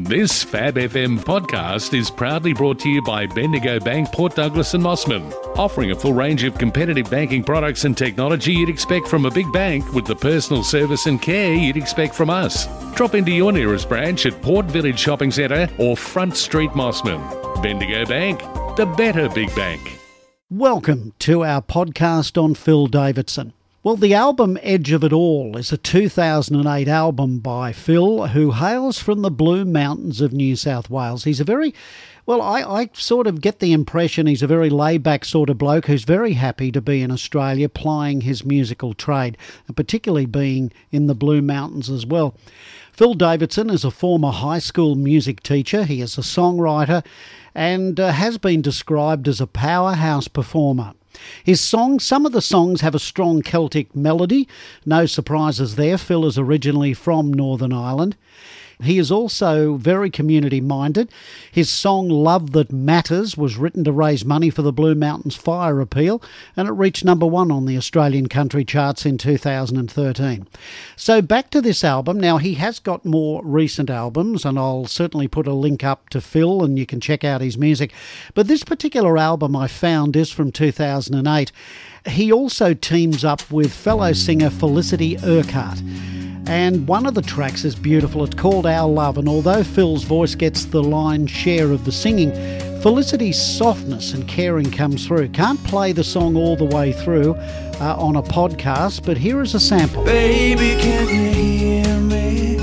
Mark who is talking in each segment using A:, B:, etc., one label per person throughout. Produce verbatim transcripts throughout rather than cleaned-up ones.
A: This Fab F M podcast is proudly brought to you by Bendigo Bank, Port Douglas and Mossman, offering a full range of competitive banking products and technology you'd expect from a big bank with the personal service and care you'd expect from us. Drop into your nearest branch at Port Village Shopping Centre or Front Street Mossman. Bendigo Bank, the better big bank.
B: Welcome to our podcast on Phil Davidson. Well, the album Edge of It All is a two thousand eight album by Phil, who hails from the Blue Mountains of New South Wales. He's a very, well, I, I sort of get the impression he's a very laid-back sort of bloke who's very happy to be in Australia plying his musical trade, and particularly being in the Blue Mountains as well. Phil Davidson is a former high school music teacher. He is a songwriter and uh, has been described as a powerhouse performer. His songs, some of the songs have a strong Celtic melody. No surprises there. Phil is originally from Northern Ireland. He is also very community-minded. His song Love That Matters was written to raise money for the Blue Mountains Fire Appeal, and it reached number one on the Australian country charts in two thousand thirteen. So back to this album. Now, he has got more recent albums, and I'll certainly put a link up to Phil, and you can check out his music. But this particular album I found is from two thousand eight. He also teams up with fellow singer Felicity Urquhart. And one of the tracks is beautiful. It's called Our Love, and although Phil's voice gets the lion's share of the singing, Felicity's softness and caring comes through. Can't play the song all the way through uh, on a podcast, but here is a sample.
C: Baby, can you hear me?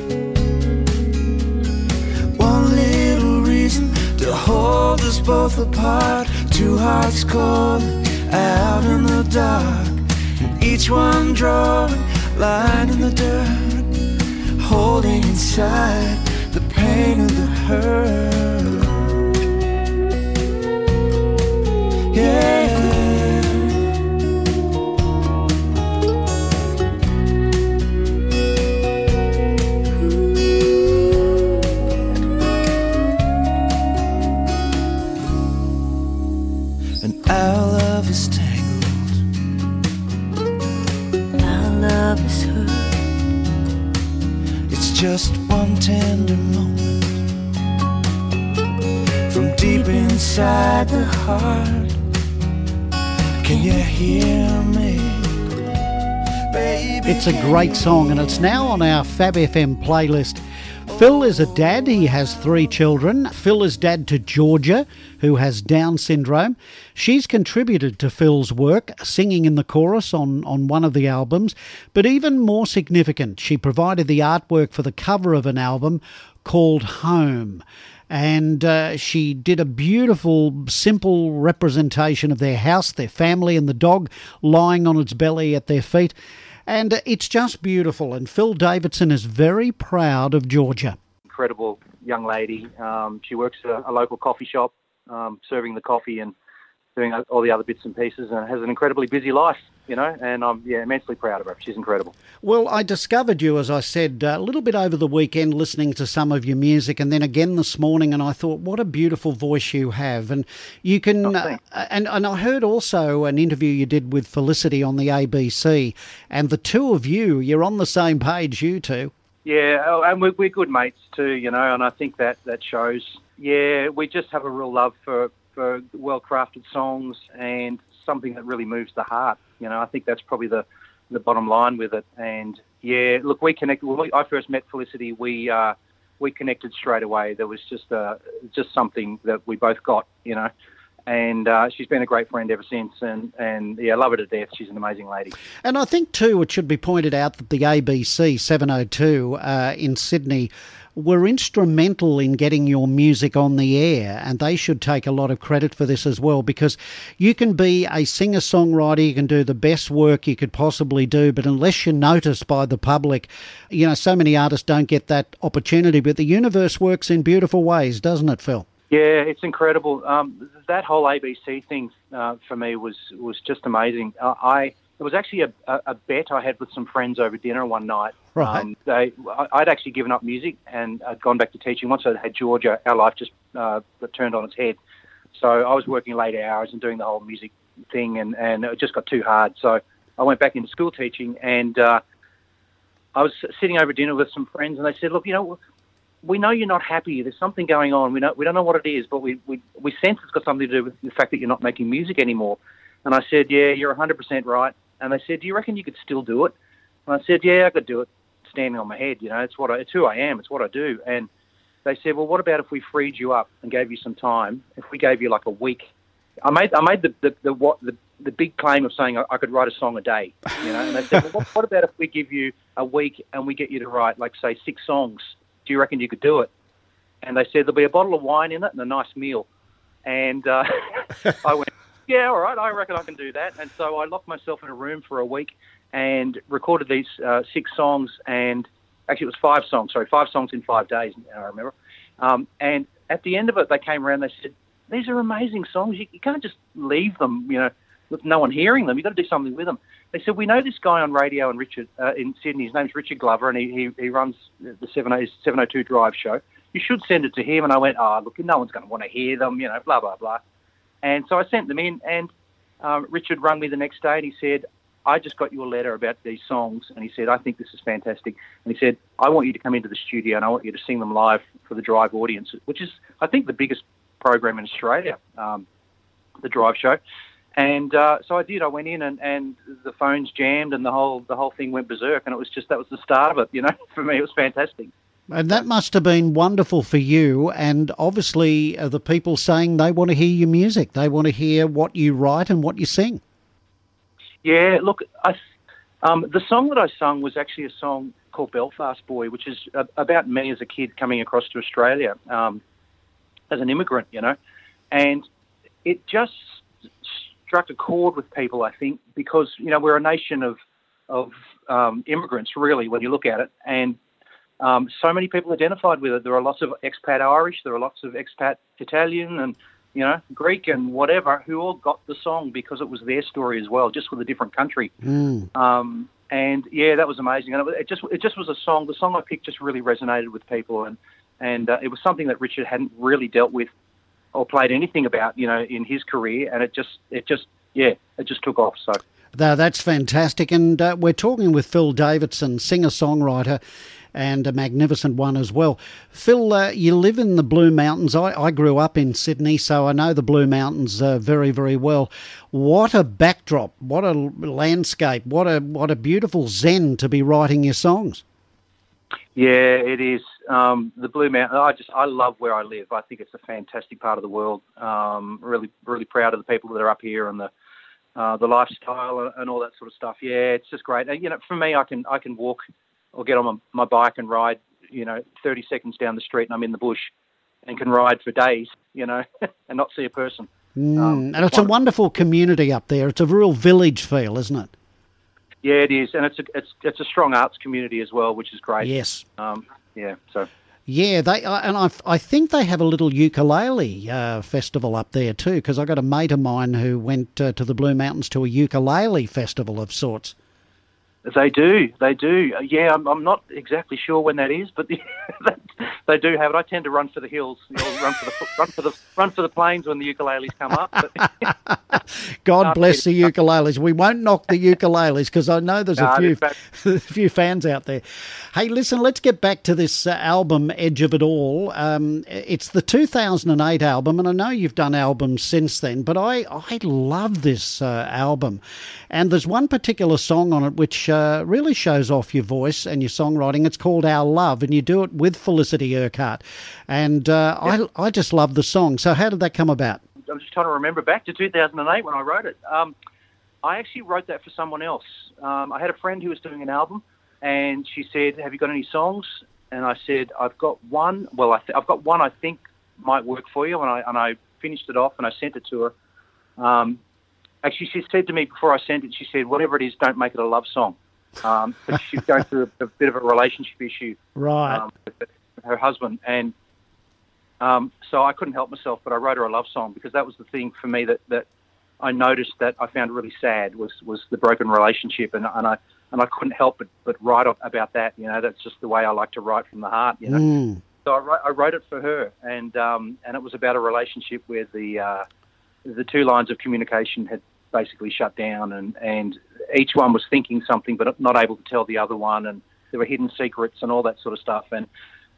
C: One little reason to hold us both apart. Two hearts calling out in the dark, and each one drawing line in the dirt, holding inside the pain and the hurt. Yeah. And our love is tangled, our love is hurt. It's just one tender moment from deep inside the heart. Can you hear me, baby?
B: It's a great song, and it's now on our Fab F M playlist. Phil is a dad. He has three children. Phil is dad to Georgia, who has Down syndrome. She's contributed to Phil's work, singing in the chorus on, on one of the albums. But even more significant, she provided the artwork for the cover of an album called Home. And uh, she did a beautiful, simple representation of their house, their family, and the dog lying on its belly at their feet. And it's just beautiful. And Phil Davidson is very proud of Georgia.
D: Incredible young lady. Um, she works at a, a local coffee shop, um, serving the coffee and doing all the other bits and pieces, and has an incredibly busy life, you know, and I'm yeah, immensely proud of her. She's incredible. Well,
B: I discovered you, as I said, a little bit over the weekend listening to some of your music, and then again this morning, and I thought, what a beautiful voice you have. And you can, oh, uh, and, and I heard also an interview you did with Felicity on the A B C, and the two of you, you're on the same page, you two.
D: Yeah, oh, and we're, we're good mates too, you know, and I think that, that shows. Yeah, we just have a real love for, for well-crafted songs and something that really moves the heart. You know, I think that's probably the, the bottom line with it. And yeah, look, we connected. When I first met Felicity, we uh, we connected straight away. There was just uh, just something that we both got, you know. And uh, she's been a great friend ever since. And, and yeah, love her to death. She's an amazing lady.
B: And I think, too, it should be pointed out that the A B C seven oh two uh, in Sydney were instrumental in getting your music on the air, and they should take a lot of credit for this as well, because you can be a singer-songwriter, you can do the best work you could possibly do, but unless you're noticed by the public, you know, so many artists don't get that opportunity. But the universe works in beautiful ways, doesn't it, Phil?
D: Yeah, it's incredible. Um, that whole A B C thing uh, for me was, was just amazing. Uh, I It was actually a, a, a bet I had with some friends over dinner one night.
B: Right.
D: Um, they, I'd actually given up music and I'd gone back to teaching. Once I had Georgia, our life just uh, turned on its head. So I was working late hours and doing the whole music thing, and, and it just got too hard. So I went back into school teaching, and uh, I was sitting over dinner with some friends, and they said, look, you know, we know you're not happy. There's something going on. We know we don't know what it is, but we, we, we sense it's got something to do with the fact that you're not making music anymore. And I said, yeah, you're one hundred percent right. And they said, do you reckon you could still do it? And I said, yeah, I could do it standing on my head. You know, it's what I, it's who I am. It's what I do. And they said, well, what about if we freed you up and gave you some time? If we gave you like a week, I made I made the the the, what, the, the big claim of saying I, I could write a song a day. You know, and they said, well, what, what about if we give you a week and we get you to write, like, say, six songs? Do you reckon you could do it? And they said there'll be a bottle of wine in it and a nice meal. And uh, I went, yeah, all right, I reckon I can do that. And so I locked myself in a room for a week and recorded these uh, six songs. And actually, it was five songs. Sorry, five songs in five days. I remember. Um, and at the end of it, they came around. They said, "These are amazing songs. You, you can't just leave them, you know, with no one hearing them. You've got to do something with them." They said, "We know this guy on radio in Richard uh, in Sydney. His name's Richard Glover, and he he, he runs the seven oh two Drive show. You should send it to him." And I went, "Oh, look, no one's going to want to hear them, you know, blah blah blah." And so I sent them in, and um, Richard rang me the next day, and he said, "I just got your letter about these songs," and he said, "I think this is fantastic." And he said, "I want you to come into the studio, and I want you to sing them live for the Drive audience," which is, I think, the biggest program in Australia, um, the Drive show. And uh, so I did. I went in, and, and the phones jammed, and the whole the whole thing went berserk. And it was just that was the start of it. You know, for me, it was fantastic.
B: And that must have been wonderful for you. And obviously, uh, the people saying they want to hear your music, they want to hear what you write and what you sing.
D: Yeah, look, I, um, the song that I sung was actually a song called Belfast Boy, which is uh, about me as a kid coming across to Australia um, as an immigrant, you know. And it just struck a chord with people, I think, because, you know, we're a nation of, of um, immigrants, really, when you look at it. And um, so many people identified with it. There are lots of expat Irish, there are lots of expat Italian and, you know, Greek and whatever, who all got the song because it was their story as well, just with a different country.
B: Mm.
D: Um, and yeah, that was amazing. And it just it just was a song. The song I picked just really resonated with people, and and uh, it was something that Richard hadn't really dealt with or played anything about, you know, in his career. And it just it just yeah, it just took off. So.
B: No, that's fantastic. And uh, we're talking with Phil Davidson, singer-songwriter, and a magnificent one as well. Phil, uh, you live in the Blue Mountains. I, I grew up in Sydney, so I know the Blue Mountains uh, very, very well. What a backdrop, what a landscape, what a what a beautiful zen to be writing your songs.
D: Yeah, it is. Um, the Blue Mountains, I just, I love where I live. I think it's a fantastic part of the world. Um, really, really proud of the people that are up here and the uh, the lifestyle and all that sort of stuff. Yeah, it's just great. And, you know, for me, I can I can walk or get on my, my bike and ride, you know, thirty seconds down the street and I'm in the bush and can ride for days, you know, and not see a person.
B: Mm,
D: um,
B: and it's a wonderful community up there. It's a real village feel, isn't it?
D: Yeah, it is. And it's a, it's, it's a strong arts community as well, which is great.
B: Yes.
D: Um, yeah, so...
B: Yeah, they uh, and I, I think they have a little ukulele uh, festival up there too, because I got a mate of mine who went uh, to the Blue Mountains to a ukulele festival of sorts.
D: They do, they do. Yeah, I'm, I'm not exactly sure when that is, but they do have it. I tend to run for the hills, you know, run for the run for the run for the plains when the ukuleles come up. But
B: God bless the ukuleles. We won't knock the ukuleles because I know there's a few a few fans out there. Hey, listen, let's get back to this uh, album, Edge of It All. Um, it's the two thousand eight album, and I know you've done albums since then, but I I love this uh, album, and there's one particular song on it which uh, really shows off your voice and your songwriting. It's called Our Love, and you do it with Felicity Urquhart, and uh, yep. I I just love the song. So how did that come about?
D: I'm just trying to remember back to two thousand eight when I wrote it. Um, I actually wrote that for someone else. Um, I had a friend who was doing an album, and she said, "Have you got any songs?" And I said, "I've got one. Well, I th- I've got one I think might work for you." And I and I finished it off and I sent it to her. Um, actually, she said to me before I sent it, she said, "Whatever it is, don't make it a love song." Um, but she's going through a, a bit of a relationship issue,
B: right,
D: um, with her husband, and um, so I couldn't help myself. But I wrote her a love song because that was the thing for me that, that I noticed that I found really sad was, was the broken relationship, and and I and I couldn't help but, but write about that. You know, that's just the way I like to write from the heart. You know,
B: mm.
D: so I wrote, I wrote it for her, and um, and it was about a relationship where the uh, the two lines of communication had basically shut down, and, and each one was thinking something but not able to tell the other one, and there were hidden secrets and all that sort of stuff. And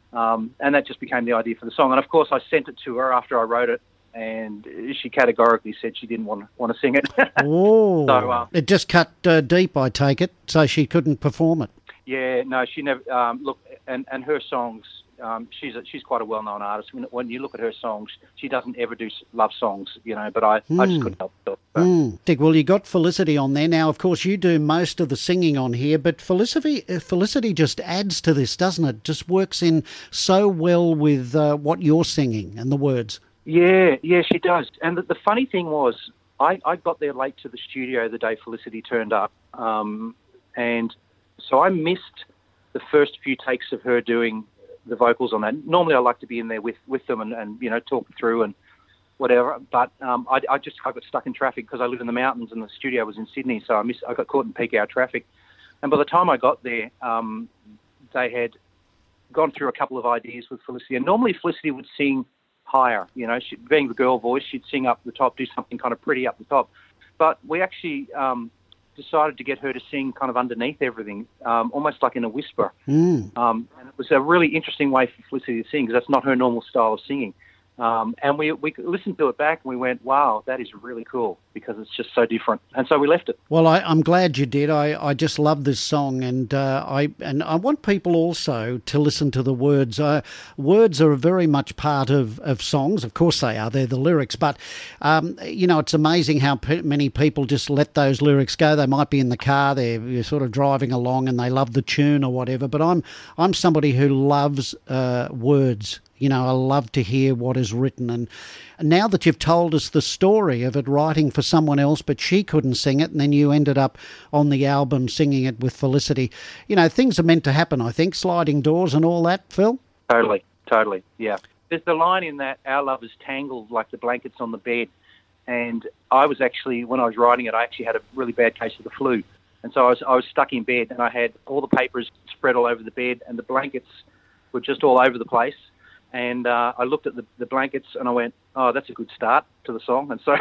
D: Um, and that just became the idea for the song. And, of course, I sent it to her after I wrote it, and she categorically said she didn't want to, want to sing it.
B: Oh,
D: so, uh,
B: it just cut uh, deep, I take it, so she couldn't perform it.
D: Yeah, no, she never. Um, look, and, and her songs. Um, she's a, she's quite a well-known artist. When, when you look at her songs, she doesn't ever do love songs, you know. But I, mm. I just couldn't help it. So.
B: Mm. Dick, well, you got Felicity on there now. Of course, you do most of the singing on here, but Felicity Felicity just adds to this, doesn't it? Just works in so well with uh, what you're singing and the words.
D: Yeah, yeah, she does. And the, the funny thing was, I, I got there late to the studio the day Felicity turned up, um, and so I missed the first few takes of her doing the vocals on that. Normally I like to be in there with, with them and, and, you know, talk through and whatever. But um, I, I just I got stuck in traffic because I live in the mountains and the studio was in Sydney, so I missed, I got caught in peak hour traffic. And by the time I got there, um, they had gone through a couple of ideas with Felicity. And normally Felicity would sing higher, you know, she, being the girl voice, she'd sing up the top, do something kind of pretty up the top. But we actually um, decided to get her to sing kind of underneath everything, um, almost like in a whisper.
B: Mm.
D: Um, and it was a really interesting way for Felicity to sing because that's not her normal style of singing. Um, and we we listened to it back and we went, wow, that is really cool because it's just so different. And so we left it.
B: Well, I, I'm glad you did. I, I just love this song, and uh, I and I want people also to listen to the words. Uh, words are very much part of, of songs. Of course they are. They're the lyrics. But, um, you know, it's amazing how pe- many people just let those lyrics go. They might be in the car, they're sort of driving along and they love the tune or whatever. But I'm, I'm somebody who loves uh, words. You know, I love to hear what is written. And now that you've told us the story of it writing for someone else, but she couldn't sing it, and then you ended up on the album singing it with Felicity, you know, things are meant to happen, I think, sliding doors and all that, Phil?
D: Totally, totally, yeah. There's the line in that, our love is tangled like the blankets on the bed. And I was actually, when I was writing it, I actually had a really bad case of the flu. And so I was, I was stuck in bed, and I had all the papers spread all over the bed, and the blankets were just all over the place. And uh, I looked at the, the blankets and I went, oh, that's a good start to the song. And so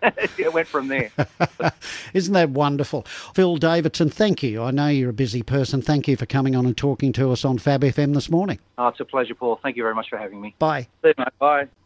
D: it went from there.
B: Isn't that wonderful? Phil Davidson, thank you. I know you're a busy person. Thank you for coming on and talking to us on Fab F M this morning.
D: Oh, it's a pleasure, Paul. Thank you very much for having me.
B: Bye.
D: See you, mate. Bye.